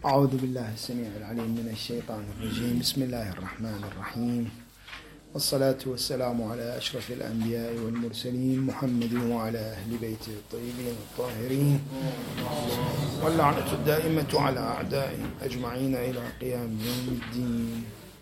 أعوذ بالله السميع العليم من الشيطان الرجيم. بسم الله الرحمن الرحيم، والصلاة والسلام على أشرف الأنبياء والمرسلين محمد وعلى أهل بيته الطيبين الطاهرين، واللعنة الدائمة على أعدائهم أجمعين إلى قيام يوم الدين.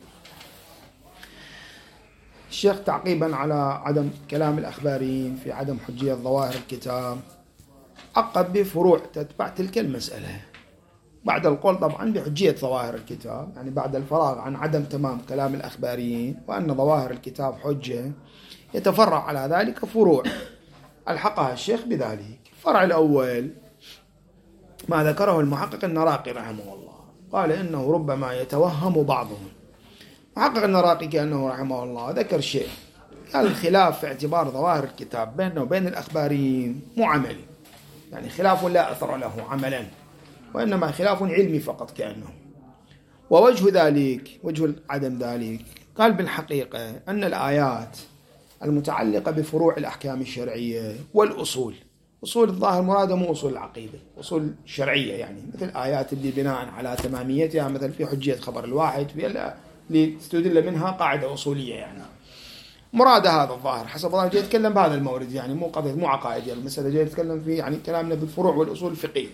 الشيخ تعقيبا على عدم كلام الأخباريين في عدم حجية ظواهر الكتاب عقب بفروع تتبع تلك المسألة بعد القول طبعا بحجية ظواهر الكتاب، يعني بعد الفراغ عن عدم تمام كلام الأخباريين وأن ظواهر الكتاب حجة، يتفرع على ذلك فروع ألحقها الشيخ بذلك. الفرع الأول ما ذكره المحقق النراقي رحمه الله، قال إنه ربما يتوهم بعضهم. محقق النراقي كأنه رحمه الله ذكر شيء، قال الخلاف في اعتبار ظواهر الكتاب بينه وبين الأخباريين مو عملي، يعني خلاف لا أثر له عملا، وإنما خلاف علمي فقط كأنه. ووجه ذلك، وجه عدم ذلك، قال بالحقيقة أن الآيات المتعلقة بفروع الأحكام الشرعية والأصول، أصول الظاهر مراده مو أصول العقيدة، أصول شرعية، يعني مثل آيات اللي بناء على تماميتها مثل في حجية خبر الواحد لتستدل منها قاعدة أصولية، يعني مراد هذا الظاهر حسب الله جاي يتكلم بهذا المورد، يعني مو قضية مو عقائد، يعني المسألة جاي يتكلم في يعني كلامنا بالفروع والأصول الفقهية.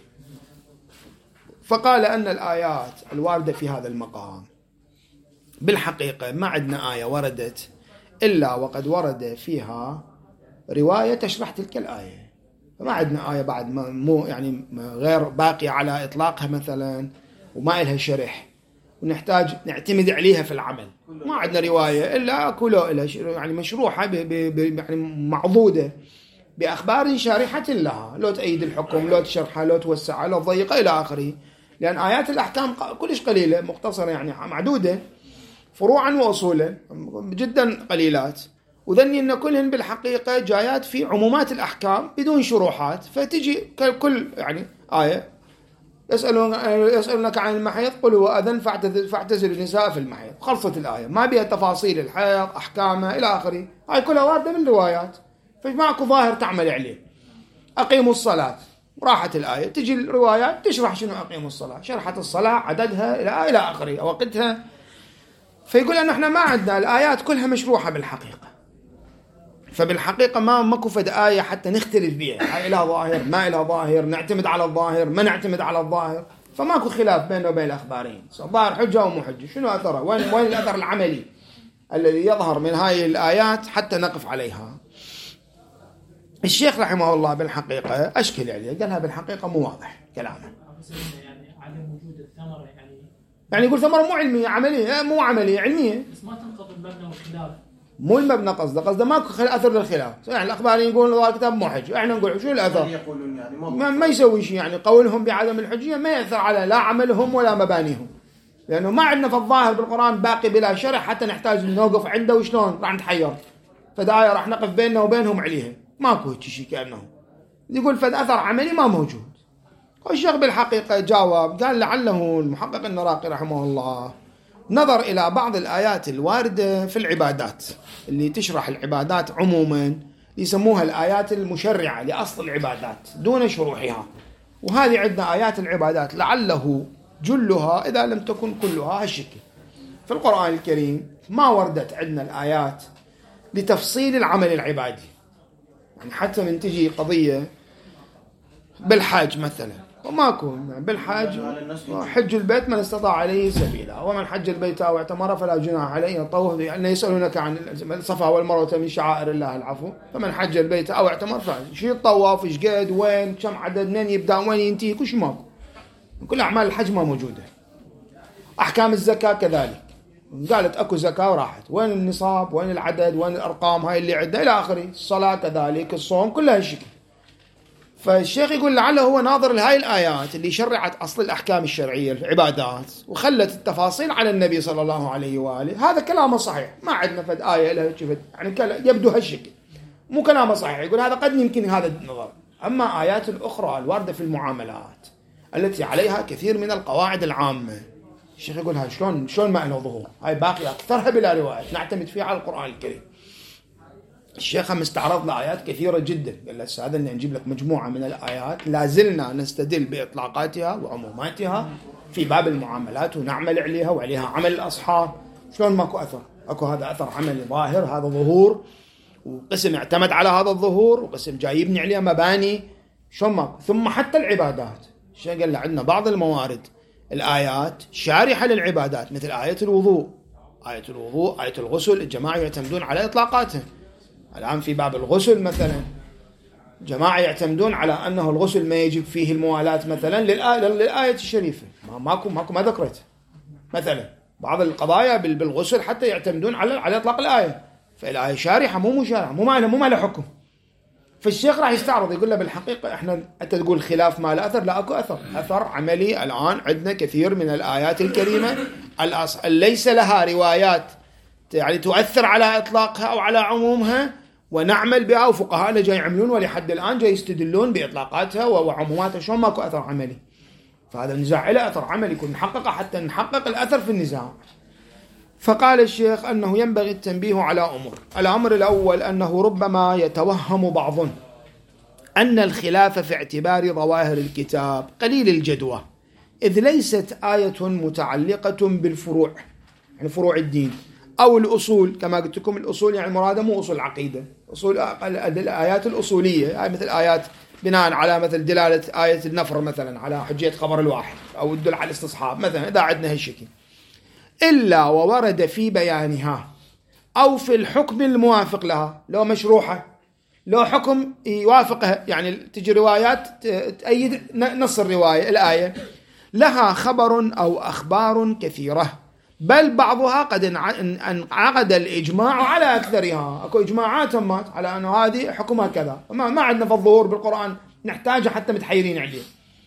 فقال أن الآيات الواردة في هذا المقام بالحقيقة ما عندنا آية وردت إلا وقد ورد فيها رواية تشرح تلك الآية، فما عندنا آية بعد مو يعني غير باقية على إطلاقها مثلا وما إلها شرح ونحتاج نعتمد عليها في العمل. ما عندنا رواية إلا كله إلها يعني مشروحة يعني معضودة بأخبار شارحة لها، لو تأيد الحكم، لو تشرحها، لو توسعها، لو تضيقها إلى آخره. لأن آيات الأحكام كلش قليلة مختصرة، يعني معدودة فروعا وأصولا جدا قليلات، وذني أن كلهن بالحقيقة جايات في عمومات الأحكام بدون شروحات. فتجي كل يعني آية يسألونك عن المحيض قل هو أذن فاعتزلوا النساء في المحيض، خلصت الآية ما بها تفاصيل الحيض أحكامها إلى آخره، هاي كلها واردة من روايات، فماكو ظاهر تعمل عليه. أقيموا الصلاة راحت الآية، تجي الروايات تشرح شنو أقيموا الصلاة، شرحت الصلاة عددها إلى آخره وقتها. فيقول أن احنا ما عندنا الآيات كلها مشروحة بالحقيقة، فبالحقيقة ما كفد آية حتى نختلف بها، هاي إلها ظاهر ما إلها ظاهر، نعتمد على الظاهر ما نعتمد على الظاهر، فماكو خلاف بينه وبين الأخباريين ظاهر حجة ومو حجة، شنو أثره، وين الأثر العملي الذي يظهر من هاي الآيات حتى نقف عليها. الشيخ رحمه الله بالحقيقة أشكل عليه، قالها بالحقيقة مو واضح كلامه، يعني عدم وجود الثمرة، يعني يقول ثمرة مو علمية عملية، مو عملية علمية، بس ما تنقض المبنى والخلاف، مو المبنى قصده ماكو أثر للخلاف. يعني الأخبار يقولون هذا الكتاب مو حج، احنا نقول شو الأثر، يقولون يعني ما يسوي شيء، يعني قولهم بعدم الحجية ما يأثر على لا عملهم ولا مبانيهم، لأنه ما عندنا في الظاهر بالقرآن باقي بلا شرح حتى نحتاج نوقف عنده، وشلون راح نتحير فداية راح نقف بيننا وبينهم عليها، ماكو هيك شيء كأنه يقول فد أثر عملي ما موجود. والشيخ بالحقيقة جاوب قال لعله المحقق النراقي رحمه الله نظر إلى بعض الآيات الواردة في العبادات اللي تشرح العبادات عموما، يسموها الآيات المشرعة لأصل العبادات دون شروحها، وهذه عندنا آيات العبادات لعله جلها إذا لم تكن كلها هالشكل في القرآن الكريم ما وردت عندنا الآيات لتفصيل العمل العبادي. يعني حتى من تجي قضية بالحاج مثلا وماكو بالحاج حج البيت من استطاع عليه سبيلا، ومن حج البيت أو اعتمر فلا جناح عليه الطوف، يعني يسألونك عن الصفا والمروة من شعائر الله العفو، فمن حج البيت أو اعتمر شو الطواف، ايش قد، وين، كم عدد، منين يبدأ وين ينتهي، كل شيء ماكو، كل أعمال الحج ما موجودة. أحكام الزكاة كذلك، قالت أكو زكاة وراحت، وين النصاب، وين العدد، وين الأرقام هاي اللي عندها إلى آخره. الصلاة كذلك، الصوم، كلها الشكل. فالشيخ يقول لعله هو ناظر لهاي الآيات اللي شرعت أصل الأحكام الشرعية العبادات وخلت التفاصيل على النبي صلى الله عليه وآله. هذا كلامه صحيح، ما عندنا فد آية لها يعني يبدو هالشكل، مو كلامه صحيح. يقول هذا قد يمكن هذا النظر. أما آيات الأخرى الواردة في المعاملات التي عليها كثير من القواعد العامة، الشيخ يقول هاي شلون ما له ظهور، هاي باقي أكثرها بلا رواية نعتمد فيها على القرآن الكريم. الشيخ مستعرض لآيات كثيرة جدا، قال له هذا أن نجيب لك مجموعة من الآيات لازلنا نستدل بإطلاقاتها وعموماتها في باب المعاملات ونعمل عليها وعليها عمل الأصحاب. شلون ماكو أثر؟ أكو هذا أثر عملي ظاهر، هذا ظهور، وقسم اعتمد على هذا الظهور وقسم جاي يبني عليه مباني. شلون ماكو؟ ثم حتى العبادات الشيخ قال له عندنا بعض الموارد الآيات شارحة للعبادات، مثل آية الوضوء. آية الوضوء، آية الغسل، الجماعة يعتمدون على إطلاقاتها. الآن في باب الغسل مثلا جماعة يعتمدون على أنه الغسل ما يجب فيه الموالاة مثلا للآية الشريفة، ماكو ما ذكرت. مثلا بعض القضايا بالغسل حتى يعتمدون على إطلاق الآية، فالآية شارحة مو مشارحة، مو ما له حكم. فالشيخ راح يستعرض يقول له بالحقيقة احنا انت تقول خلاف ما له أثر، لا اكو أثر عملي. الآن عندنا كثير من الآيات الكريمة ليس لها روايات يعني تؤثر على إطلاقها أو على عمومها ونعمل بها، وفقهاءنا جاي يعملون ولحد الآن جاي يستدلون بإطلاقاتها وعموماتها. شلون ماكو أثر عملي؟ فهذا النزاع له أثر عملي يكون نحققه حتى نحقق الأثر في النزاع. فقال الشيخ أنه ينبغي التنبيه على أمور. الأمر الأول أنه ربما يتوهم بعض أن الخلاف في اعتبار ظواهر الكتاب قليل الجدوى، إذ ليست آية متعلقة بالفروع، يعني فروع الدين أو الأصول. كما قلت لكم الأصول يعني المراد مو أصول العقيدة، أصول الآيات الأصولية، يعني مثل آيات بناء على مثل دلالة آية النفر مثلا على حجية خبر الواحد، أو الدل على الاستصحاب مثلا، إذا عندنا هالشكل، إلا وورد في بيانها أو في الحكم الموافق لها، لو مشروحة، لو حكم يوافقها، يعني تجي روايات تأيد نص الرواية الآية، لها خبر أو أخبار كثيرة، بل بعضها قد انعقد الإجماع على أكثرها. أكو إجماعات تمت على أن هذه حكمها كذا، ما عندنا في الظهور بالقرآن نحتاجها حتى متحيرين عليه.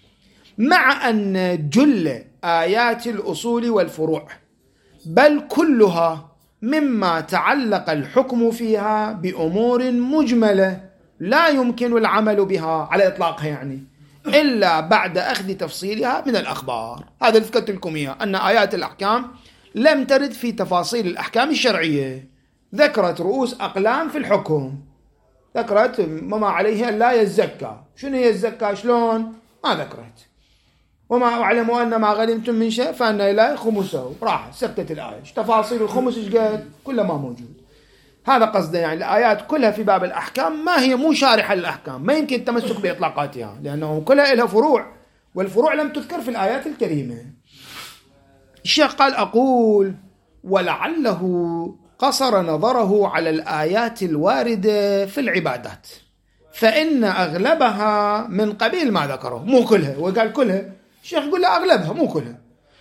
مع أن جل آيات الأصول والفروع بل كلها مما تعلق الحكم فيها بأمور مجملة لا يمكن العمل بها على إطلاقها، يعني إلا بعد أخذ تفصيلها من الأخبار. هذا اللي ذكرت لكم إياه، أن آيات الأحكام لم ترد في تفاصيل الأحكام الشرعية، ذكرت رؤوس أقلام في الحكم، ذكرت ما عليه أن لا يزكى. شنو يزكى شلون ما ذكرت. وما أعلموا أن ما غنمتم من شيء فأن إليه خمسه، راح سكتت الآية. تفاصيل الخمس إيش قال؟ كله ما موجود. هذا قصده، يعني الآيات كلها في باب الأحكام ما هي مو شارحة للأحكام، ما يمكن التمسك بإطلاقاتها لأنه كلها لها فروع، والفروع لم تذكر في الآيات الكريمة. الشيخ قال أقول ولعله قصر نظره على الآيات الواردة في العبادات، فإن أغلبها من قبيل ما ذكره، مو كلها. وقال كلها، الشيخ يقول له أغلبها مو كلها.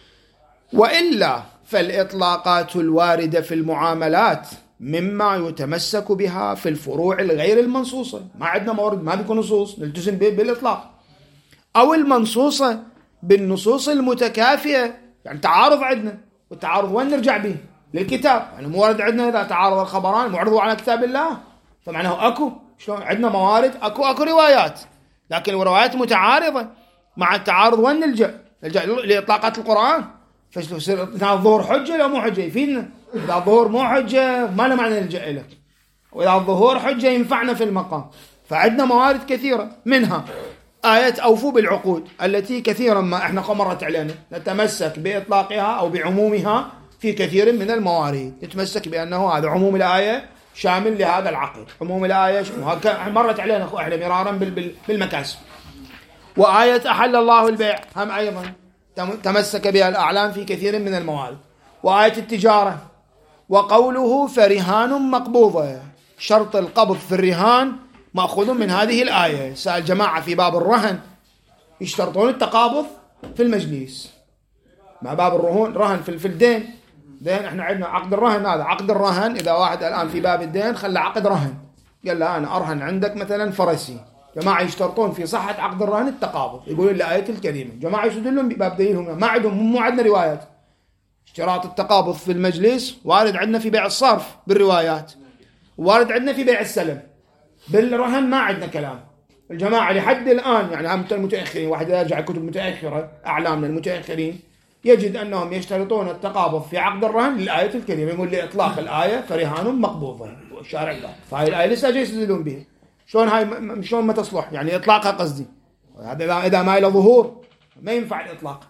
وإلا فالإطلاقات الواردة في المعاملات مما يتمسك بها في الفروع الغير المنصوصة. ما عندنا موارد ما بيكون نصوص نلتزم بالإطلاق، أو المنصوصة بالنصوص المتكافئة، يعني تعارض عندنا، والتعارض وين نرجع به؟ للكتاب. يعني موارد عندنا إذا تعارض الخبران معرضوا على كتاب الله، فمعناه أكو شلون عندنا موارد أكو روايات، لكن الروايات متعارضة. مع التعارض وين نلجأ لإطلاقات القرآن. فيصير الظهور حجة لو مو حجة يفيدنا. إذا الظهور مو حجة ما له معنى نلجأ إليه، وإذا الظهور حجة ينفعنا في المقام. فعندنا موارد كثيرة، منها آية أوفوا بالعقود التي كثيرا ما إحنا مرت علينا نتمسك بإطلاقها أو بعمومها في كثير من الموارد، نتمسك بأنه هذا عموم الآية شامل لهذا العقد، عموم الآية مرت علينا إحنا مرارا بالمكاسب. وآية أحل الله البيع هم أيضا تمسك بها الأعلام في كثير من الموارد. وآية التجارة، وقوله فرهان مقبوضة، شرط القبض في الرهان مأخوذ من هذه الآية. سأل جماعة في باب الرهن يشترطون التقابض في المجلس مع باب الرهن في الدين. دين احنا عندنا عقد الرهن، هذا عقد الرهن. إذا واحد الآن في باب الدين خلى عقد رهن، قال له أنا أرهن عندك مثلا فرسي، جماعة يشترطون في صحة عقد الرهن التقابض، يقولون الآية الكريمة. جماعة يسدلون بباب دينهم، ما عندهم، مو عندنا روايات. اشتراط التقابض في المجلس وارد عندنا في بيع الصرف بالروايات، وارد عندنا في بيع السلم. بالرهن ما عندنا كلام. الجماعة لحد الآن يعني هم المتأخرين، واحد يرجع كتب متأخرة أعلامنا المتأخرين، يجد أنهم يشترطون التقابض في عقد الرهن للآية الكريمة، يقول لإطلاق الآية فرهان مقبوضة والشارع قال، فهاي الآية لسه جاي يستدلون بها. شلون ما تصلح يعني إطلاقها قصدي، هذا إذا ما إلى ظهور ما ينفع الإطلاق.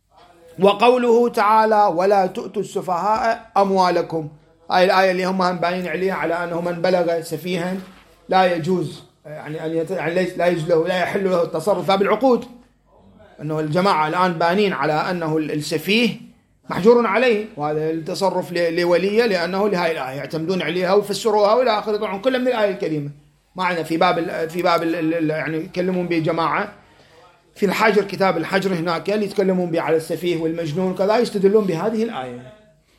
وقوله تعالى ولا تؤتوا السفهاء أموالكم، هاي الآية اللي هم باين عليها على أنه من بلغ سفيها لا يجوز يعني لا يجوز له لا يحل له التصرف بالعقود، أنه الجماعة الآن بانين على أنه السفيه محجور عليه، وهذا التصرف لوليه لأنه لهاي الآية يعتمدون عليها ويفسروها وإلى آخره، طبعا كلها من الآية الكريمة. معنا في باب يعني يتكلمون به جماعة في الحجر، كتاب الحجر هناك اللي يتكلمون به على السفيه والمجنون كذا، يستدلون بهذه الآية.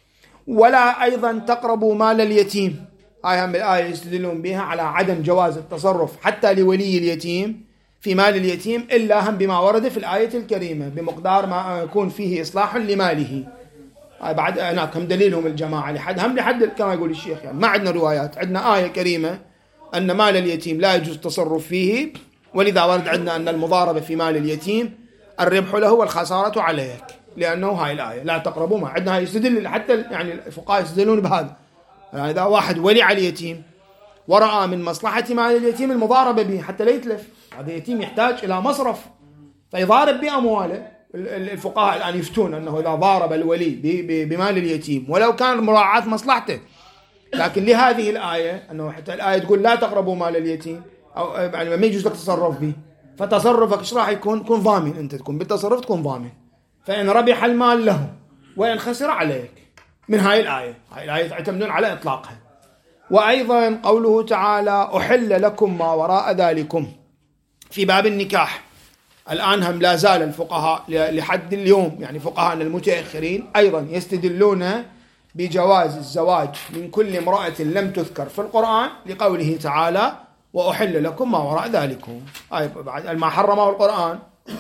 ولا أيضا تقربوا مال اليتيم، هاي هم الآية يستدلون بها على عدم جواز التصرف حتى لولي اليتيم في مال اليتيم إلا هم بما ورد في الآية الكريمة بمقدار ما يكون فيه إصلاح لماله. هاي بعد هناك هم دليلهم الجماعة لحد كما يقول الشيخ، يعني ما عندنا روايات، عندنا آية كريمة أن مال اليتيم لا يجوز التصرف فيه، ولذا ورد عندنا أن المضاربة في مال اليتيم الربح له والخسارة عليك، لأنه هاي الآية لا تقربوا ما عندنا، هاي يستدل حتى يعني الفقهاء يستدلون بهذا. يعني إذا واحد ولي على اليتيم ورأى من مصلحة مال اليتيم المضاربة به حتى لا يتلف، هذا اليتيم يحتاج إلى مصرف فيضارب بأمواله، الفقهاء الآن يفتون أنه إذا ضارب الولي بمال اليتيم ولو كان مراعاة مصلحته، لكن لهذه الآية أنه حتى الآية تقول لا تقربوا مال اليتيم أو يعني ما يجوز لك تصرف به، فتصرفك إيش راح يكون ضامن، أنت تكون بالتصرف تكون ضامن، فإن ربح المال له وإن خسر عليك من هاي الآية. هاي الآية يعتمدون على إطلاقها. وأيضا قوله تعالى أحل لكم ما وراء ذلكم في باب النكاح، الآن هم لا زال الفقهاء لحد اليوم يعني فقهاءنا المتأخرين أيضا يستدلون بجواز الزواج من كل امرأة لم تذكر في القرآن لقوله تعالى وأحل لكم ما وراء ذلكم، أي بعد ما حرمه القرآن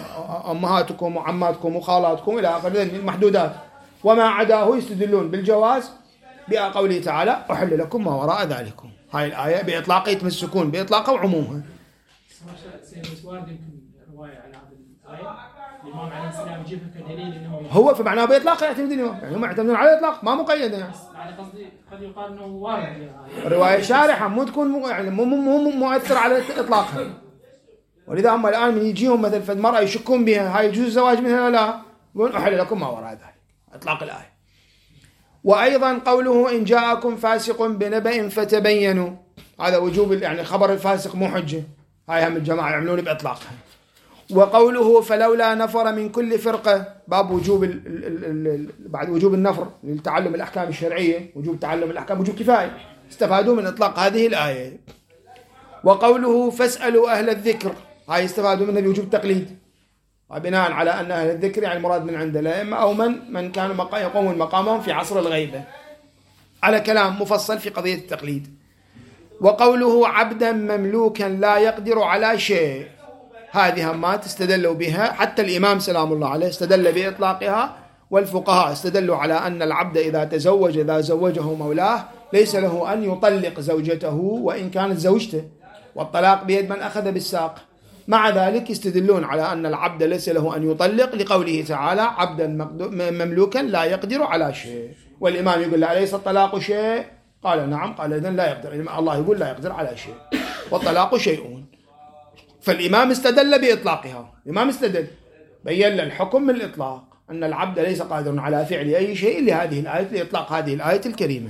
أمهاتكم وعماتكم وخالاتكم إلى آخر المحدودات، وما عداه يستدلون بالجواز بقوله تعالى أحل لكم ما وراء ذلكم. هاي الآية بإطلاق يتمسكون بإطلاقها وعمومها. هو فمعناه بإطلاق يعتمد اليوم، يعني هم يعتمدون على الإطلاق ما مقيدة يعني قصدي قد يقال إنه وارد الرواية شارحة مو تكون يعني مو مؤثر على إطلاقها، ولذا هم الآن من يجيهم مثل فالمرأة يشكون بها هاي يجوز الزواج منها لا، يقول أحل لكم ما وراء ذلك إطلاق الآية. وأيضا قوله إن جاءكم فاسق بنبأ فتبينوا، هذا وجوب يعني خبر الفاسق مو حجة، هاي هم الجماعة يعملون بإطلاقها. وقوله فلولا نفر من كل فرقة، باب وجوب بعد وجوب النفر للتعلم الأحكام الشرعية، وجوب تعلم الأحكام وجوب كفاية، استفادوا من إطلاق هذه الآية. وقوله فاسألوا أهل الذكر، هاي استفادوا منه بوجوب التقليد، وبناء على أن أهل الذكر يعني المراد من عند الأئمة أو من كانوا يقومون مقامهم في عصر الغيبة، على كلام مفصل في قضية التقليد. وقوله عبدا مملوكا لا يقدر على شيء، هذه ما تستدلوا بها، حتى الإمام سلام الله عليه استدل بإطلاقها، والفقهاء استدلوا على أن العبد إذا زوجه مولاه ليس له أن يطلق زوجته وإن كانت زوجته، والطلاق بيد من أخذ بالساق. مع ذلك يستدلون على أن العبد ليس له أن يطلق لقوله تعالى عبدا مملوكا لا يقدر على شيء، والإمام يقول لا أليس الطلاق شيء؟ قال نعم، قال إذن لا يقدر، الله يقول لا يقدر على شيء والطلاق شيء، فالإمام استدل بإطلاقها، الإمام استدل بين الحكم من الإطلاق أن العبد ليس قادر على فعل أي شيء لهذه الآية لإطلاق هذه الآية الكريمة.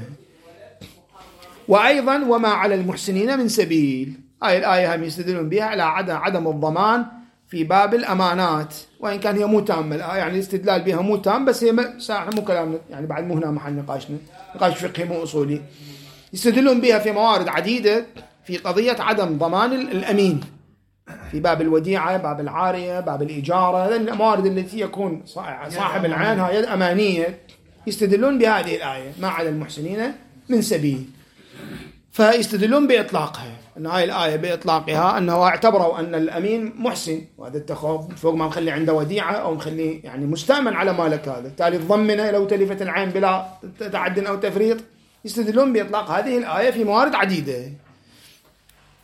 وأيضا وما على المحسنين من سبيل، هاي الآية هم يستدلون بها على عدم الضمان في باب الأمانات، وإن كان هي مو تامة يعني الاستدلال بها مو تام، بس هي مو كلامنا يعني بعد مو هنا محل نقاشنا، نقاش فقهي مو أصولي. يستدلون بها في موارد عديدة في قضية عدم ضمان الأمين في باب الوديعة، باب العارية، باب الإجارة، هذه الموارد التي يكون صاحب العين هاي يد أمانية، يستدلون بهذه الآية ما على المحسنين من سبيل، فيستدلون بإطلاقها، أن هاي الآية بإطلاقها أنه اعتبروا أن الأمين محسن، وهذا التخوف فوق ما نخلي عنده وديعة أو نخليه يعني مستأمن على مالك، هذا بالتالي تضمنه لو تلفت العين بلا تعد أو تفريط. يستدلون بإطلاق هذه الآية في موارد عديدة.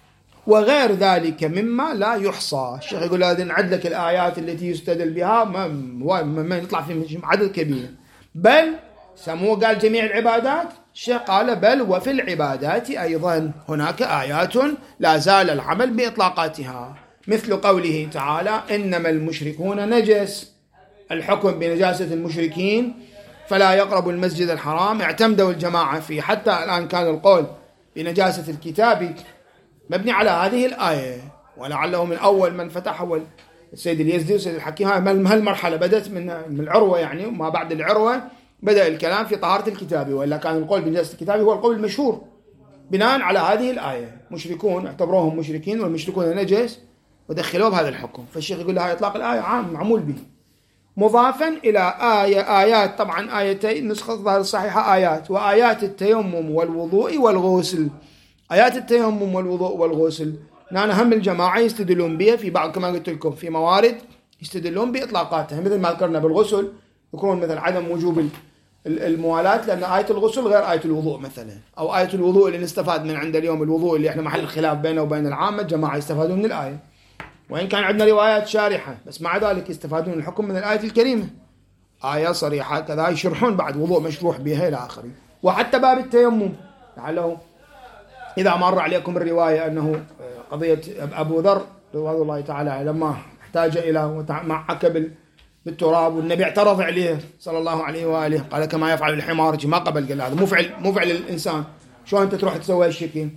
وغير ذلك مما لا يحصى. الشيخ يقول هذا نعد لك الآيات التي يستدل بها ما يطلع في عدد كبير. بل سموه قال جميع العبادات، الشيخ قال بل وفي العبادات أيضا هناك آيات لا زال العمل بإطلاقاتها، مثل قوله تعالى إنما المشركون نجس، الحكم بنجاسة المشركين فلا يقربوا المسجد الحرام. اعتمدوا الجماعة فيه، حتى الآن كان القول بنجاسة الكتاب مبني على هذه الآية، ولعله من أول من فتح هو السيد اليزدي والسيد الحكيم. هالمرحلة بدأت من العروة يعني، وما بعد العروة بدأ الكلام في طهارة الكتاب، وإلا كان القول بنجاسة الكتاب هو القول المشهور بناء على هذه الآية. مشركون اعتبروهم مشركين والمشركون نجس ودخلوا بهذا الحكم. فالشيخ يقول لها إطلاق الآية عام معمول به، مضافا إلى آيات. طبعا آيتين نسخة الظاهر الصحيحة آيات، وآيات التيمم والوضوء والغسل. آيات التيمم والوضوء والغسل أنا هم الجماعة يستدلون بها في بعض، كما قلت لكم في موارد يستدلون بإطلاقاتها، مثل ما ذكرنا بالغسل يكون مثل عدم وجوب الموالاة لأن آية الغسل غير آية الوضوء مثلا، أو آية الوضوء اللي نستفاد من عند اليوم الوضوء اللي احنا محل الخلاف بينه وبين العامة، جماعة يستفادون من الآية، وإن كان عندنا روايات شارحة بس مع ذلك يستفادون الحكم من الآية الكريمة، آية صريحة كذا يشرحون بعد وضوء مشروح بها إلى آخره. وحتى باب التيمم لعله إذا مر عليكم الرواية أنه قضية أبو ذر رضي الله تعالى لما احتاج إلى معك بالتراب والنبي اعترض عليه صلى الله عليه وآله، قال كما يفعل الحمار، ما قبل، قال هذا مو فعل الإنسان، شلون أنت تروح تسوي هالشكل؟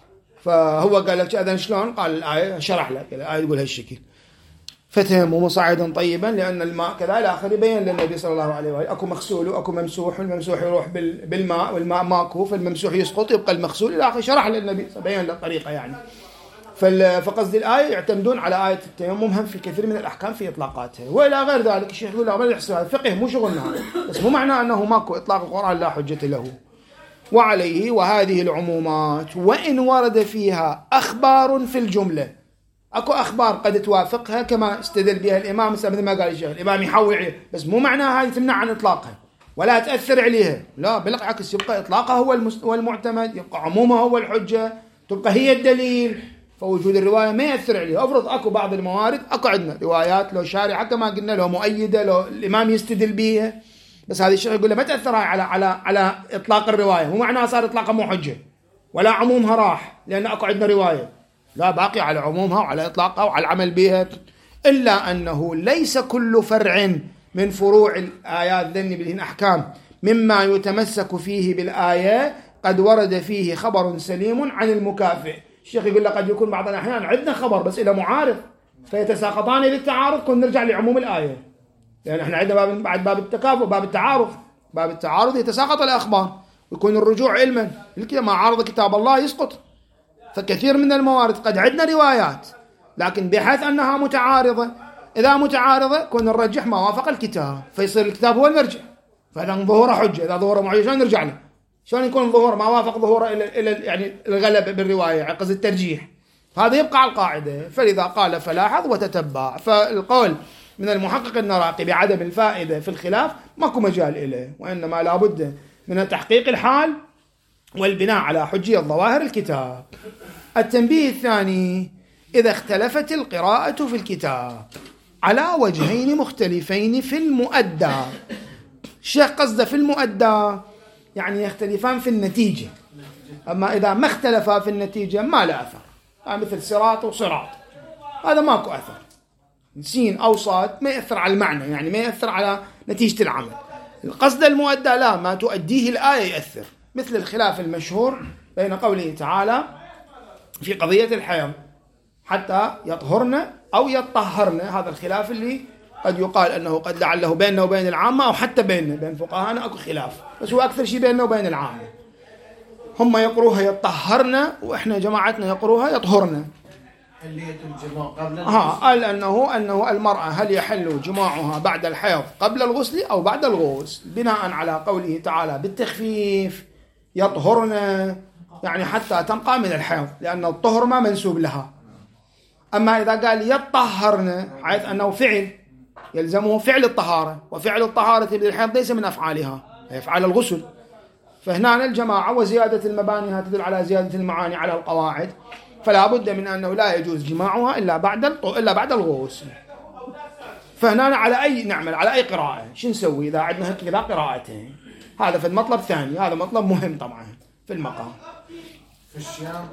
فهو قال لك أذن شلون؟ قال الآية شرح لك الآية تقول هالشكل، فتيمموا صعيدا طيبا لأن الماء كذا إلى آخره، بين للنبي صلى الله عليه وآله أكو مغسول وأكو ممسوح، والممسوح يروح بالماء والماء ماكو، فالممسوح يسقط يبقى المغسول إلى آخره، شرح للنبي بين له الطريقة يعني. فقصد الآية يعتمدون على آية التيمم هم في كثير من الأحكام في إطلاقاتها، وإلى غير ذلك. الشيخ يقول لا ما يحسب هذا فقه مو شغلنا، بس مو معناه أنه ماكو إطلاق القرآن لا حجة له. وعليه وهذه العمومات وإن ورد فيها أخبار في الجملة، أكو أخبار قد توافقها كما استدل بها الإمام، مثل ما قال الشيخ الإمام يحول عليه، بس مو معناها هذه تمنع عن إطلاقها ولا تأثر عليها، لا بالعكس يبقى إطلاقها هو المعتمد، يبقى عمومها هو الحجة، تبقى هي الدليل، فوجود الرواية ما يأثر عليه. أفرض أكو بعض الموارد أكو عندنا روايات لو شارعة كما قلنا لو مؤيدة لو الإمام يستدل بيها، بس هذه الشيخ يقول له ما تأثر على إطلاق الرواية، مو معناها صار إطلاقها مو حجة ولا عمومها راح لأن أكو عندنا رواية، لا باقي على عمومها وعلى إطلاقها وعلى العمل بها. إلا أنه ليس كل فرع من فروع الآيات ذني بالهن أحكام مما يتمسك فيه بالآية قد ورد فيه خبر سليم عن المكافئ. الشيخ يقول قد يكون بعض الأحيان عندنا خبر بس إلى معارض فيتساقطان للتعارض، كنا نرجع لعموم الآية، لأن احنا عندنا بعد باب التكافؤ باب التعارض يتساقط الأخبار ويكون الرجوع علما، ما عارض كتاب الله يسقط. فكثير من الموارد قد عندنا روايات لكن بحيث أنها متعارضة، إذا متعارضة كنا نرجح ما وافق الكتاب فيصير الكتاب هو المرجع، فإذا ظهوره حجة، إذا ظهوره معجزة شلون نرجع له؟ شلون يكون ظهور ما وافق ظهوره إلى يعني الغلبة بالرواية عقز الترجيح؟ هذا يبقى على القاعدة. فلذا قال فلاحظ وتتبع. فالقول من المحقق النراقي بعدم الفائدة في الخلاف ماكو مجال إليه، وإنما لابد من تحقيق الحال والبناء على حجية ظواهر الكتاب. التنبيه الثاني: إذا اختلفت القراءة في الكتاب على وجهين مختلفين في المؤدى. الشيخ قصده في المؤدى يعني يختلفان في النتيجة، أما إذا ما اختلفا في النتيجة ما لا أثر، مثل صراط وصراط هذا ماكو أثر، سين أو صاد ما يأثر على المعنى، يعني ما يأثر على نتيجة العمل. القصد المؤدى لا، ما تؤديه الآية يأثر، مثل الخلاف المشهور بين قوله تعالى في قضية الحيض حتى يطهرن أو يطهرن، هذا الخلاف اللي قد يقال أنه قد لعله بيننا وبين العامة أو حتى بين فقهاءنا أكو خلاف، بس هو أكثر شيء بيننا وبين العامة. هم يقروها يطهرن وإحنا جماعتنا يقروها يطهرن. قال أنه المرأة هل يحل جماعها بعد الحيض قبل الغسل أو بعد الغسل، بناء على قوله تعالى بالتخفيف يطهرن، يعني حتى تنقى من الحيض، لأن الطهر ما منسوب لها. أما إذا قال يطهرن حيث أنه فعل يلزمه فعل الطهارة، وفعل الطهارة بالحيض ليس من أفعالها، هي أفعال الغسل. فهنا الجماعة وزيادة المباني تدل على زيادة المعاني على القواعد، فلا بد من أنه لا يجوز جماعها إلا بعد الغسل. فهنا على أي نعمل على أي قراءة، شو نسوي إذا عندنا كذا قراءتين؟ هذا في المطلب ثاني، هذا مطلب مهم طبعا في المقام. في الشيام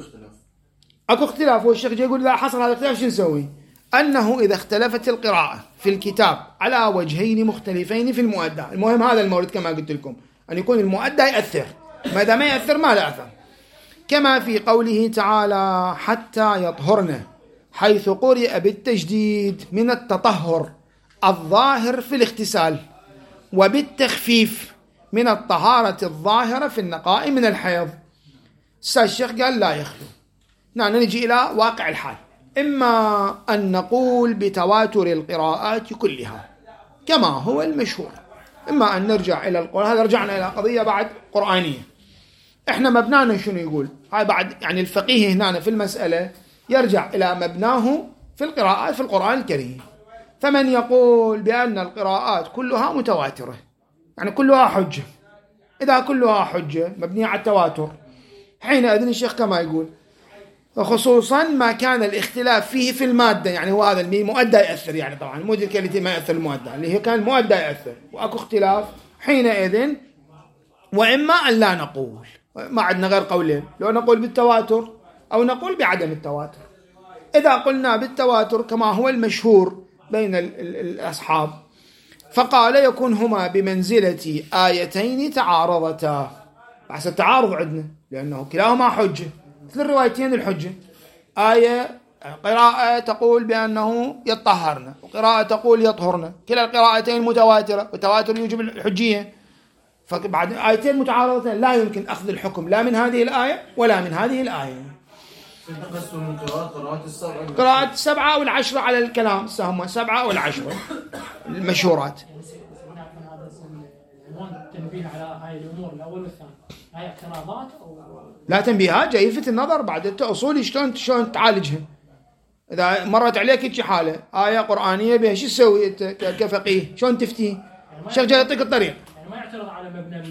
أكو اختلاف، والشيخ يقول إذا حصل هذا الاختلاف شو نسوي؟ أنه إذا اختلفت القراءة في الكتاب على وجهين مختلفين في المؤدى، المهم هذا المورد كما قلت لكم أن يكون المؤدى يأثر، ما دام ما يأثر ما لا أثر، كما في قوله تعالى حتى يطهرن، حيث قرئ بالتجديد من التطهر الظاهر في الاغتسال، وبالتخفيف من الطهارة الظاهرة في النقاء من الحيض. الشيخ قال لا يخلو. نجي إلى واقع الحال، إما أن نقول بتواتر القراءات كلها كما هو المشهور، إما أن نرجع إلى القرآن. هذا رجعنا إلى قضية بعد قرآنية. إحنا مبنانا شنو يقول؟ هاي بعد يعني الفقيه هنا في المسألة يرجع إلى مبناه في القراءات في القرآن الكريم. فمن يقول بأن القراءات كلها متواترة يعني كلها حجة، إذا كلها حجة مبنية على التواتر، حينئذ الشيخ كما يقول خصوصا ما كان الاختلاف فيه في المادة، يعني هو هذا المؤدى يأثر، يعني طبعا مو ذيك التي ما يأثر المؤدى، اللي هي كان المؤدى يأثر وأكو اختلاف حينئذ. وإما أن لا نقول، ما عندنا غير قولين، لو نقول بالتواتر أو نقول بعدم التواتر. إذا قلنا بالتواتر كما هو المشهور بين الأصحاب فقال يكون هما بمنزلة آيتين تعارضتا. بحث التعارض عندنا لأنه كلاهما حجة، مثل الروايتين الحجة، آية قراءة تقول بأنه يطهرنا وقراءة تقول يطهرنا، كلا القراءتين متواترة وتواتر يوجب الحجية. فبعد آيتين متعارضتين لا يمكن أخذ الحكم لا من هذه الآية ولا من هذه الآية. من قراءة 7 أو 10 على الكلام، هم 7 أو 10 المشهورات. تنبيه على هاي الأمور الأول والثاني، هاي اعتراضات أو لا تنبيهات، جاي يلفت النظر بعد أنت أصولي شلون تعالجها. إذا مرت عليك هيك حالة آية قرآنية بها شو تسوي أنت كفقيه؟ شلون تفتي؟ الشيخ جاي يعطيك الطريق. يعني ما يعترض على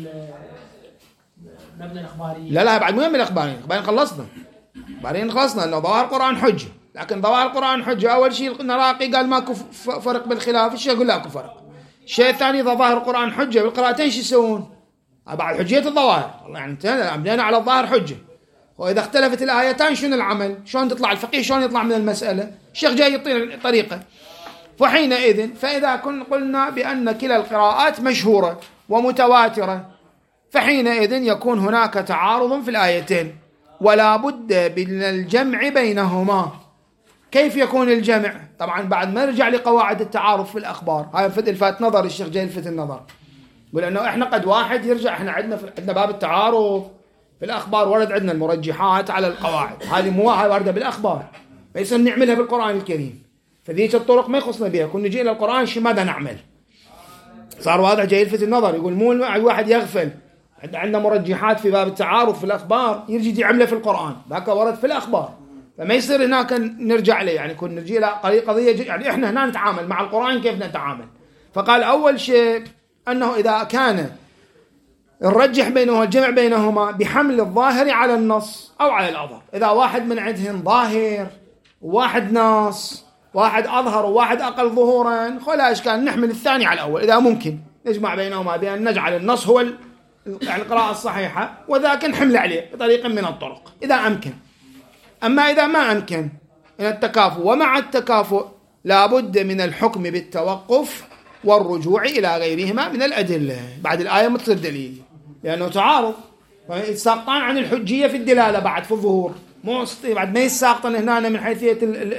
مبنى الإخبارية. لا بعد مهم الإخباريين خلصنا. بعدين خلصنا أنه ظواهر القرآن حجة، لكن ظواهر القرآن حجة أول شيء نراقي قال ماكو فرق بالخلاف، الشيخ يقول لاكو فرق. الشيء الثاني إذا ظاهر القرآن حجة بالقراءتين شو يسوون؟ بعد حجية الظواهر، يعني بدينا على الظاهر حجة، وإذا اختلفت الآيتان شنو العمل؟ شلون تطلع الفقيه شلون يطلع من المسألة؟ الشيخ جاي يعطينا طريقة. وحينئذ فإذا قلنا بأن كلا القراءات مشهورة ومتواترة فحينئذ يكون هناك تعارض في الآيتين ولا بد من الجمع بينهما. كيف يكون الجمع؟ طبعا بعد ما نرجع لقواعد التعارض في الأخبار، هاي الفات نظر الشيخ جاي يلفت النظر، يقول أنه إحنا قد واحد يرجع، إحنا عندنا باب التعارض في الأخبار ورد عندنا المرجحات على القواعد، هذه مو واردة بالأخبار ما يصير نعملها بالقرآن الكريم، فذيك الطرق ما يخصنا بها، كنا نجي إلى القرآن شو ماذا نعمل. صار واضح جاي يلفت النظر، يقول مو واحد يغفل عندنا مرجحات في باب التعارض في الأخبار يرجي يعملها في القرآن، ذاك ورد في الأخبار، فما يصير هناك نرجع له، يعني كنا نجي إلى قضية، يعني إحنا هنا نتعامل مع القرآن كيف نتعامل. فقال أول شيء أنه إذا كان الرجح بينهما الجمع بينهما بحمل الظاهر على النص أو على الأظهر، إذا واحد من عندهم ظاهر وواحد نص، واحد أظهر وواحد أقل ظهورا، خلا إشكال نحمل الثاني على الأول إذا ممكن نجمع بينهما بأن نجعل النص هو القراءة الصحيحة وذاك نحمل عليه بطريقة من الطرق إذا أمكن. أما إذا ما أمكن من التكافؤ، ومع التكافؤ لابد من الحكم بالتوقف والرجوع إلى غيرهما من الأدلة بعد الآية مثل الدليل، لأنه تعارض ساقطان عن الحجية في الدلالة بعد في الظهور، مو بعد ما يساقطن هنا من حيثية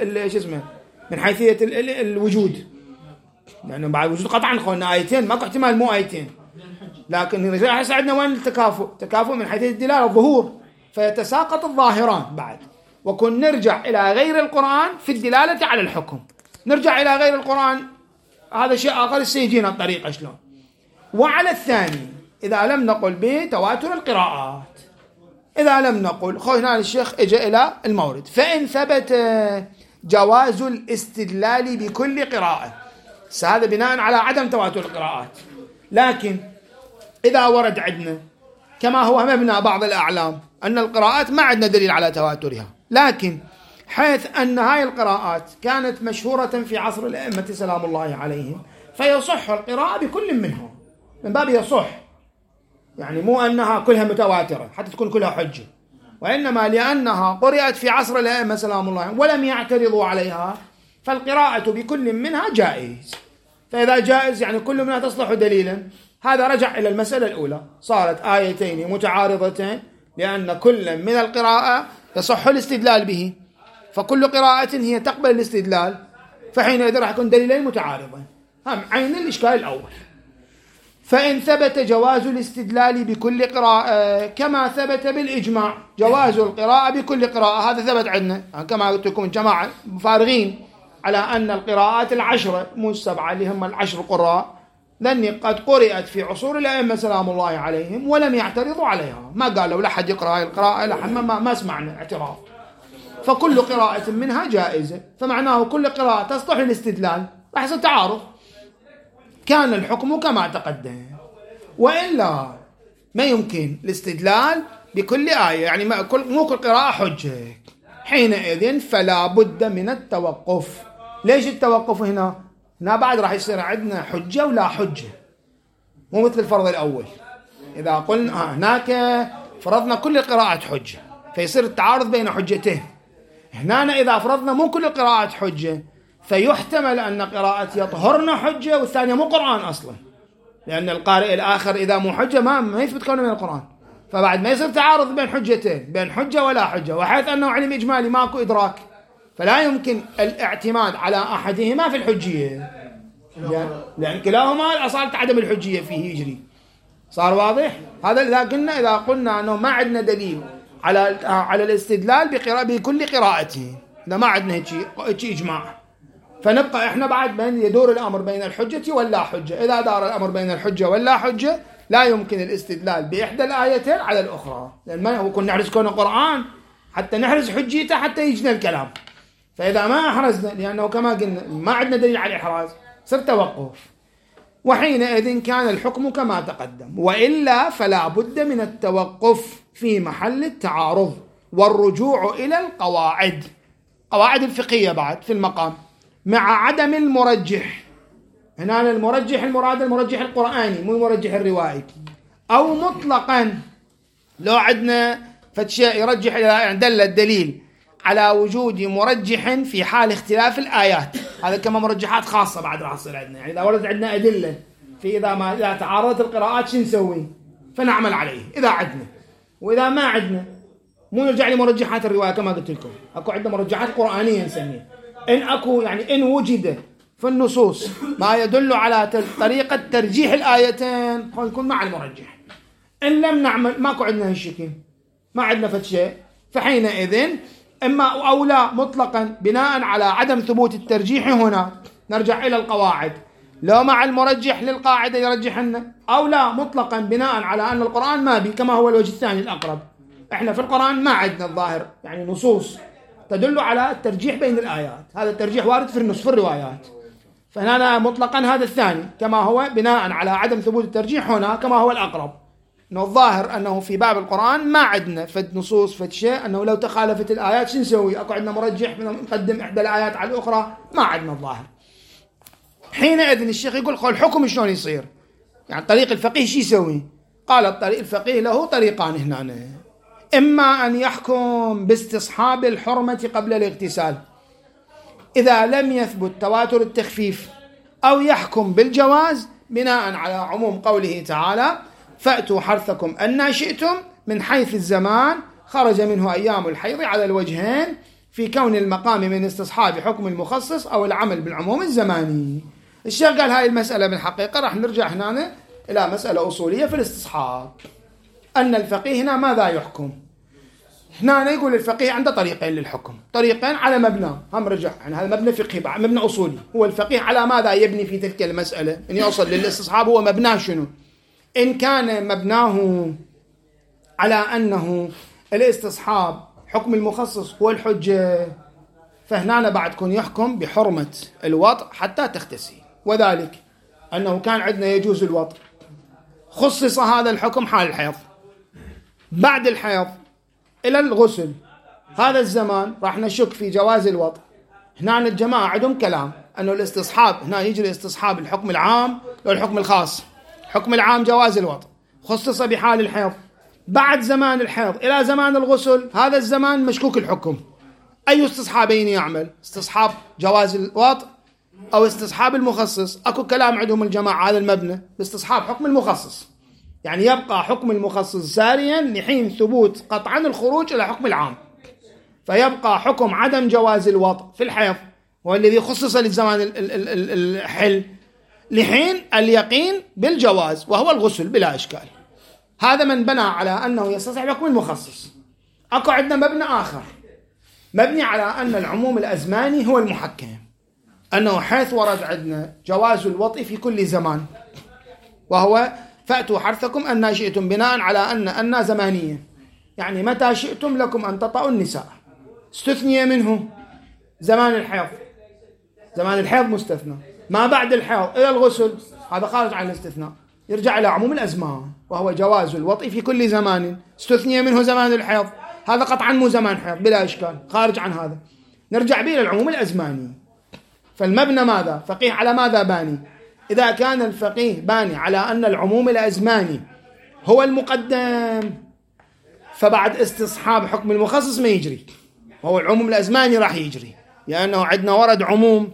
من حيثية الوجود، لأنه بعد الوجود قطعا قلنا آيتين ماكو احتمال مو آيتين، لكن هسه عندنا وين التكافؤ؟ تكافؤ من حيثية الدلالة الظهور، فيتساقط الظاهران بعد، وكن نرجع إلى غير القرآن في الدلالة على الحكم، نرجع إلى غير القرآن هذا شيء آخر سيجينا الطريقة شلون. وعلى الثاني إذا لم نقل بتواتر القراءات، إذا لم نقل هنا الشيخ اجى إلى المورد، فإن ثبت جواز الاستدلال بكل قراءة، هذا بناء على عدم تواتر القراءات، لكن إذا ورد عندنا كما هو مبنى بعض الأعلام أن القراءات ما عندنا دليل على تواترها، لكن حيث أن هاي القراءات كانت مشهورة في عصر الأئمة سلام الله عليهم، فيصح القراءة بكل منهم، من باب يصح، يعني مو أنها كلها متواترة حتى تكون كلها حجة، وإنما لأنها قرأت في عصر الأئمة سلام الله عليهم ولم يعترضوا عليها، فالقراءة بكل منها جائز. فإذا جائز يعني كل منها تصلح دليلا، هذا رجع إلى المسألة الأولى، صارت آيتين متعارضتين لأن كل من القراءة يصح الاستدلال به، فكل قراءة هي تقبل الاستدلال، فحينئذ راح يكون دليلين متعارضين. عين الإشكال الأول. فإن ثبت جواز الاستدلال بكل قراءة كما ثبت بالإجماع جواز القراءة بكل قراءة، هذا ثبت عندنا كما قلت لكم جماعة فارغين على أن القراءات العشرة مو السبعة اللي هم العشر قراء لأني قد قرأت في عصور الأئمة سلام الله عليهم ولم يعترضوا عليها، ما قالوا لا حد يقرأ هاي القراءة، لا حد ما سمعنا اعتراض، فكل قراءة منها جائزة، فمعناه كل قراءة تصلح الاستدلال، راح يصير تعارض، كان الحكم كما تقدم. وإلا ما يمكن الاستدلال بكل آية، يعني مو كل قراءة حجة، حينئذ فلا بد من التوقف. ليش التوقف هنا؟ هنا بعد راح يصير عندنا حجة ولا حجة، مو مثل الفرض الأول. إذا قلنا هناك فرضنا كل القراءات حجة فيصير التعارض بين حجتين، هنا إذا فرضنا مو كل القراءات حجة فيحتمل أن قراءة يطهرنا حجة والثانية مو قرآن أصلا، لأن القارئ الآخر إذا مو حجة ما يثبت كونه من القرآن، فبعد ما يصير تعارض بين حجتين، بين حجة ولا حجة، وحيث أنه علم إجمالي ماكو إدراك، فلا يمكن الاعتماد على أحدهما في الحجية، لأن كلاهما الأصالة عدم الحجية فيه يجري. صار واضح؟ هذا إذا قلنا أنه ما عندنا دليل على الاستدلال بكل قراءته، إذا ما عندنا هيك إجماع، فنبقى إحنا بعد يدور الأمر بين الحجة ولا حجة. إذا دار الأمر بين الحجة ولا حجة لا يمكن الاستدلال بإحدى الآيتين على الأخرى، لأن ما هو كنا نحرز كونه قرآن حتى نحرز حجيته حتى يجينا الكلام، فإذا ما أحرزنا لأنه كما قلنا ما عندنا دليل على الإحراز صار توقف، وحينئذ كان الحكم كما تقدم. وإلا فلا بد من التوقف في محل التعارض والرجوع إلى قواعد الفقهية بعد في المقام مع عدم المرجح. هنا المرجح المراد المرجح القرآني مو المرجح الروائي، أو مطلقا لو عندنا فتشاء يرجح يعني دل الدليل على وجود مرجح في حال اختلاف الآيات، هذا كما مرجحات خاصة بعد راح تصير عندنا، يعني إذا ورد عندنا أدلة في إذا تعارضت القراءات شو نسوي؟ فنعمل عليه إذا عندنا، وإذا ما عندنا مو نرجع لمرجحات الرواية كما قلت لكم، أكو عندنا مرجحات قرآنية نسميها، إن أكو يعني إن وجد في النصوص ما يدل على طريقة ترجيح الآيتين يكون مع المرجح، إن لم نعمل ماكو عندنا هالشكل، ما عندنا فتشة، فحينئذ إما أو لا مطلقا بناء على عدم ثبوت الترجيح هنا نرجع إلى القواعد، لو مع المرجح للقاعدة يرجح لنا، أو لا مطلقا بناء على أن القرآن ما بي كما هو الوجه الثاني الأقرب. إحنا في القرآن ما عندنا الظاهر يعني نصوص تدل على الترجيح بين الآيات، هذا الترجيح وارد في النص في الروايات، فهنا مطلقا هذا الثاني كما هو بناء على عدم ثبوت الترجيح هنا كما هو الأقرب، إنه الظاهر أنه في باب القرآن ما عندنا فد نصوص فد شيء أنه لو تخالفت الآيات شو نسوي؟ أكو عندنا مرجح نقدم إحدى الآيات على الأخرى، ما عندنا الظاهر. حينئذ الشيخ يقول الحكم شلون يصير؟ يعني طريق الفقيه شو يسوي؟ قال الطريق الفقيه له طريقان هنا، إما أن يحكم باستصحاب الحرمة قبل الاغتسال إذا لم يثبت تواتر التخفيف، أو يحكم بالجواز بناء على عموم قوله تعالى فأتوا حرثكم أن شئتم من حيث الزمان خرج منه أيام الحيض على الوجهين في كون المقام من استصحاب حكم المخصص أو العمل بالعموم الزماني. الشيخ قال هاي المسألة بالحقيقة راح نرجع هنا إلى مسألة أصولية في الاستصحاب، أن الفقيه هنا ماذا يحكم؟ هنا يقول الفقيه عنده طريقين للحكم، طريقين على مبنى، هم رجع يعني هذا مبنى فقهي مبنى أصولي، هو الفقيه على ماذا يبني في تلك المسألة أن يوصل للاستصحاب، هو مبناه شنو؟ إن كان مبناه على أنه الاستصحاب حكم المخصص هو الحجة، فهنا بعد كون يحكم بحرمة الوطء حتى تغتسل، وذلك أنه كان عندنا يجوز الوطء، خصص هذا الحكم حال الحيض، بعد الحيض إلى الغسل هذا الزمان راح نشك في جواز الوطء. هنا الجماعة عندهم كلام أنه الاستصحاب هنا يجري استصحاب الحكم العام والحكم الخاص. الحكم العام جواز الوطء خصص بحال الحيض، بعد زمان الحيض إلى زمان الغسل هذا الزمان مشكوك الحكم. أي استصحابين يعمل؟ استصحاب جواز الوطء أو استصحاب المخصص؟ أكو كلام عندهم الجماعة هذا المبنى باستصحاب حكم المخصص، يعني يبقى حكم المخصص ساريا لحين ثبوت قطعا الخروج إلى حكم العام، فيبقى حكم عدم جواز الوطء في الحيض هو الذي خصص للزمان الحل لحين اليقين بالجواز وهو الغسل بلا إشكال. هذا من بنى على أنه يستصحب حكم المخصص. أكو عندنا مبنى آخر مبني على أن العموم الأزماني هو المحكم، أنه حيث ورد عندنا جواز الوطء في كل زمان، وهو فأتوا حرثكم أن شئتم، بناء على أن زمانية، يعني متى شئتم لكم أن تطأوا النساء. استثني منه زمان الحيض، زمان الحيض مستثنى، ما بعد الحيض إلى الغسل هذا خارج عن الاستثناء، يرجع إلى عموم الأزمان وهو جواز الوطء في كل زمان. استثني منه زمان الحيض، هذا قطعا مو زمان حيض بلا إشكال، خارج عن هذا، نرجع به إلى العموم الأزماني. فالمبنى ماذا؟ فقيه على ماذا باني؟ إذا كان الفقيه باني على أن العموم الأزماني هو المقدم، فبعد استصحاب حكم المخصص ما يجري، وهو العموم الأزماني راح يجري، لأنه عندنا ورد عموم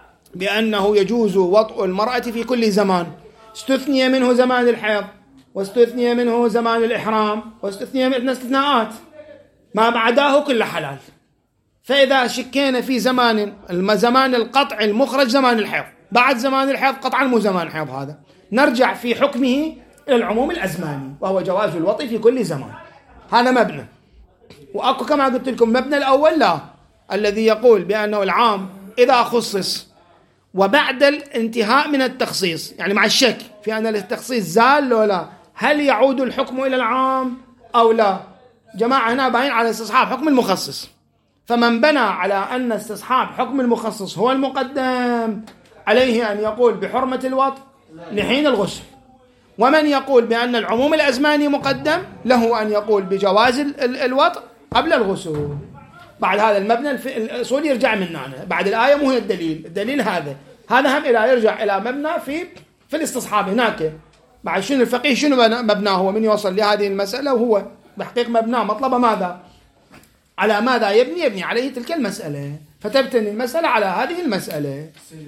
بأنه يجوز وطء المرأة في كل زمان، استثني منه زمان الحيض، واستثني منه زمان الإحرام، واستثني منه استثناءات، ما بعداه كل حلال. فإذا شكينا في زمان القطع المخرج زمان الحيض، بعد زمان الحيض قطعا مو زمان الحيض، هذا نرجع في حكمه إلى العموم الأزماني وهو جواز الوطء في كل زمان. هذا مبنى. وأكو كما قلت لكم مبنى الأول لا، الذي يقول بأنه العام إذا خصص وبعد الانتهاء من التخصيص، يعني مع الشك في أن التخصيص زال لو لا، هل يعود الحكم إلى العام أو لا؟ جماعة هنا باين على استصحاب حكم المخصص، فمن بنى على أن استصحاب حكم المخصص هو المقدم عليه أن يقول بحرمة الوطء لحين الغسل، ومن يقول بأن العموم الأزماني مقدم له أن يقول بجواز الوطء قبل الغسل. بعد هذا المبنى الأصول يرجع من هنا، بعد الآية مو هي الدليل هذا هم إلى يرجع إلى مبنى في الاستصحاب هناك. بعد شنو الفقيه شنو مبناه هو من يوصل لهذه المسألة، وهو بحقيق مبناه مطلب ماذا؟ على ماذا يبني عليه تلك المسألة، فتبتني المسألة على هذه المسألة.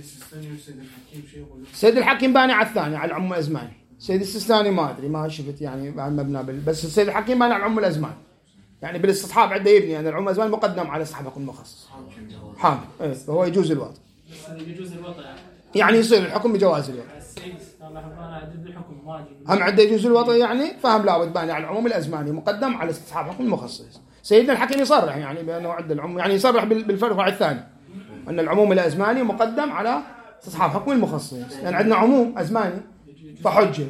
سيد الحكيم باني على الثاني على العموم الأزماني، سيد السيستاني ما أدري ما شفت يعني عن مبنى بس السيد الحكيم باني على العموم الأزماني، يعني بالاستصحاب عنده يبني أن العموم الأزماني مقدم على استصحاب حكم المخصص حامل، فهو يجوز الوطء، يجوز الوطء يعني يصير الحكم بجواز الوطء. هم عنده يجوز الوطء يعني فهم لابد باني على العموم الأزماني مقدم على استصحاب حكم المخصص. سيدنا الحكيم يصرح يعني بأنه عند العموم، يعني يصرح بالفرع الثاني أن العموم الأزماني مقدم على استصحاب حكم المخصص، يعني عندنا عموم أزماني فحجة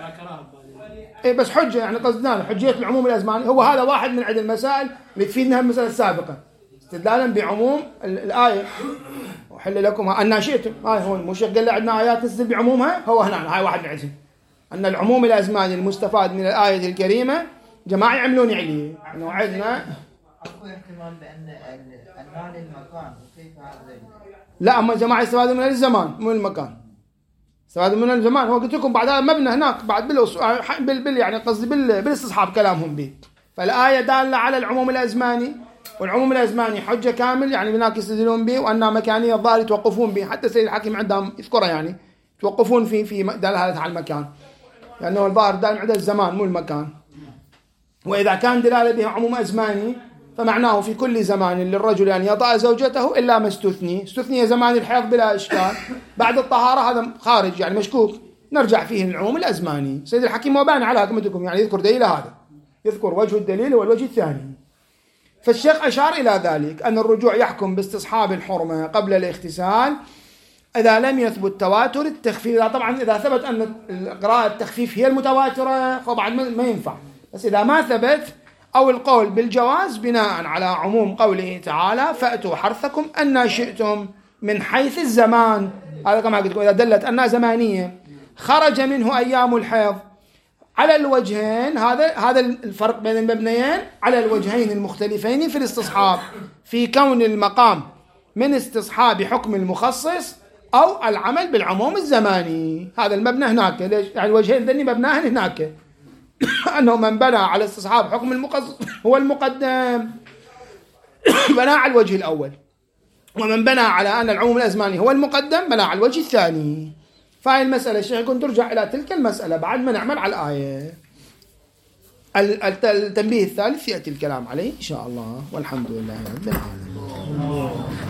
بس حجة، يعني قصدنا حجية العموم الأزماني هو هذا واحد من عدد المسائل اللي تفيدنا المسألة السابقة استدلالا بعموم الآية وحل لكم أن شئتم. هاي هو المشيخ قال لي عندنا آيات تنزل بعمومها، هو هنا هاي واحد من عزم أن العموم الأزماني المستفاد من الآية الكريمة جماعة يعملون عليه أنه عندنا أكو احتمال بأن المال المكان وكيف هذا؟ لا أما جماعة يستفادوا من الزمان مو المكان، استفادوا من الزمان. هو قلت لكم بعد هذا مبنى هناك بعد يعني قصدي بالاستصحاب كلامهم به. فالآية دالة على العموم الأزماني، والعموم الأزماني حجة كامل يعني هناك يستدلون به، وأنها مكانية الظاهر يتوقفون به، حتى سيد الحكيم عندهم يذكرها يعني يتوقفون في دلالة على المكان، لأنه الظاهر دال عند الزمان مو المكان. وإذا كان دلالة به عموم أزماني فمعناه في كل زمان للرجل أن يطأ زوجته إلا ما استثني زمان الحيض بلا إشكال، بعد الطهارة هذا خارج يعني مشكوك، نرجع فيه للعموم الأزماني. سيد الحكيم وبان على حكمتكم يعني يذكر دليل هذا، يذكر وجه الدليل والوجه الثاني. فالشيخ أشار إلى ذلك أن الرجوع يحكم باستصحاب الحرمة قبل الاغتسال إذا لم يثبت تواتر التخفيف. طبعا إذا ثبت أن قراءة التخفيف هي المتواترة طبعا ما ينفع، بس إذا ما ثبت أو القول بالجواز بناء على عموم قوله تعالى فأتوا حرثكم أن شئتم من حيث الزمان، هذا كما قلت إذا دلت أنها زمانية خرج منه أيام الحيض على الوجهين، هذا الفرق بين المبنيين على الوجهين المختلفين في الاستصحاب، في كون المقام من استصحاب حكم المخصص أو العمل بالعموم الزماني. هذا المبنى هناك، ليش؟ يعني الوجهين ذني مبناهن هناك أنه من بنى على استصحاب حكم المخصص هو المقدم، بنى على الوجه الأول، ومن بنى على أن العموم الأزماني هو المقدم بنى على الوجه الثاني. فهي المسألة الشيخ يكون ترجع إلى تلك المسألة بعد ما نعمل على الآية. التنبيه الثالث يأتي الكلام عليه إن شاء الله، والحمد لله رب العالمين.